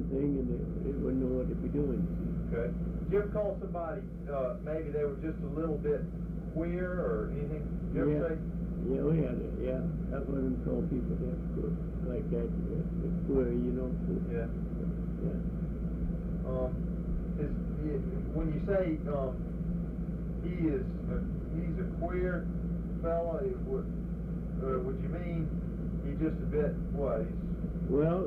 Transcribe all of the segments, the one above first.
one thing and they wouldn't know what to be doing. Okay. Did you ever call somebody, maybe they were just a little bit queer or anything? Did you ever say? Yeah, we had it, yeah. I've heard them call people that like that, queer, you know. Yeah. Yeah. When you say he's a queer fella, would you mean he's just a bit what? Well,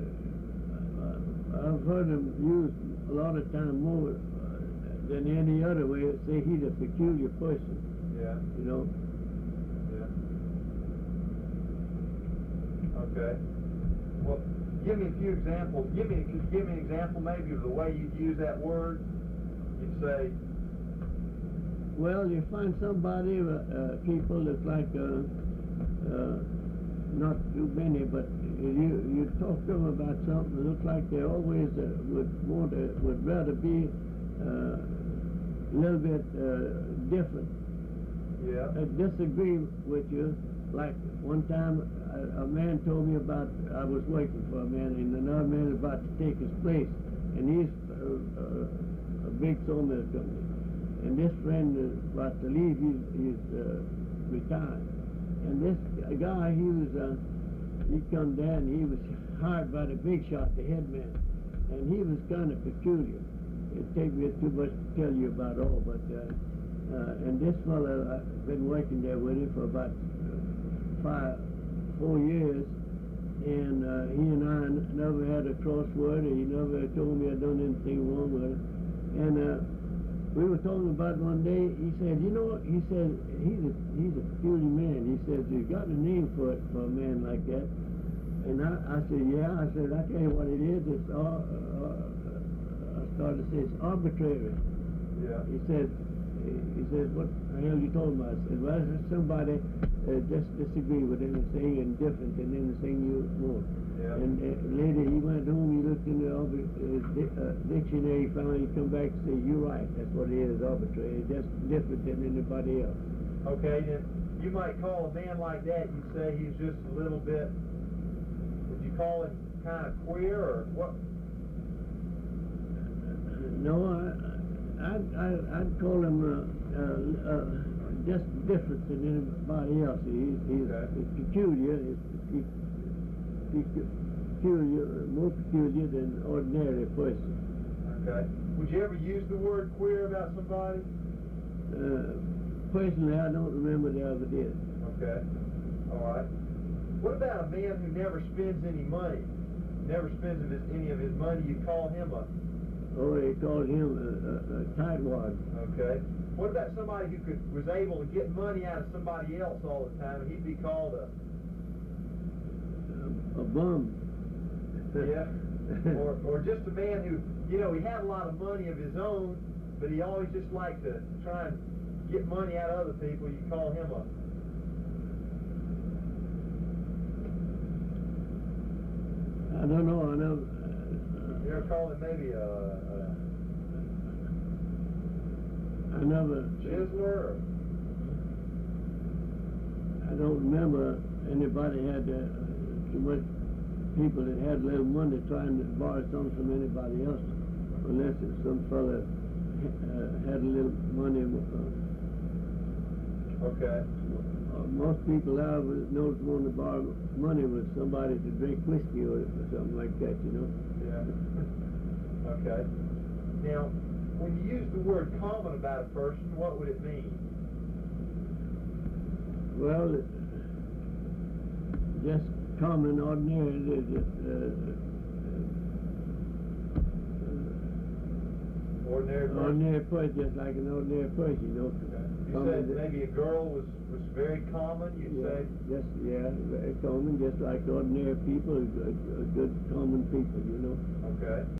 I've heard him used a lot of time more than any other way. Say he's a peculiar person. Yeah. You know. Yeah. Okay. Well, give me a few examples. Give me an example maybe of the way you'd use that word. You'd say. Well, you find somebody, people that's like, not too many, but you talk to them about something, it looks like they always would rather be a little bit different. Yeah. Disagree with you. Like one time, a man told me about, I was working for a man, and another man was about to take his place, and he's a big sawmill company. And this friend is about to leave, he's retired. And this guy, he come down, he was hired by the big shot, the head man. And he was kind of peculiar. It'd take me too much to tell you about all, but, and this fellow, I've been working there with him for about 4 years. And he and I never had a crossword, or he never told me I'd done anything wrong with him. And we were talking about one day, he said, you know what, he said, he's a peculiar man. He says, you got a name for it, for a man like that? And I said, yeah. I said, I tell you what it is, it's, I started to say, it's arbitrary. Yeah. He says, what the hell you talking about? I said, well, it's somebody just disagree with anything and different than anything you want. Yeah. And later he went home, he looked in the dictionary, found, he come back and said, you're right, that's what it is, arbitrary, just different than anybody else. Okay, then you might call a man like that, you'd say he's just a little bit, would you call him kind of queer or what? No, I'd call him just different than anybody else. He's peculiar. More peculiar than ordinary person. Okay. Would you ever use the word queer about somebody? Personally, I don't remember they ever did. Okay. All right. What about a man who never spends any money? Never spends any of his money. You call him a... Oh, they called him a tightwad. Okay. What about somebody who was able to get money out of somebody else all the time, and he'd be called a bum? Yeah. or just a man who, you know, he had a lot of money of his own, but he always just liked to try and get money out of other people. You call him a... I don't know. I know. You ever call him maybe I never. chiseler? Or? I don't remember anybody had too much people that had a little money trying to borrow something from anybody else, unless it's some fella had a little money. Okay. Most people I know want to borrow money with somebody to drink whiskey or something like that, you know. Yeah. Okay. Now, when you use the word common about a person, what would it mean? Well, just common, ordinary, ordinary person, just like an ordinary person, you know. Okay. You said maybe a girl was very common, you'd say? Very common, just like ordinary people, good common people, you know. Okay.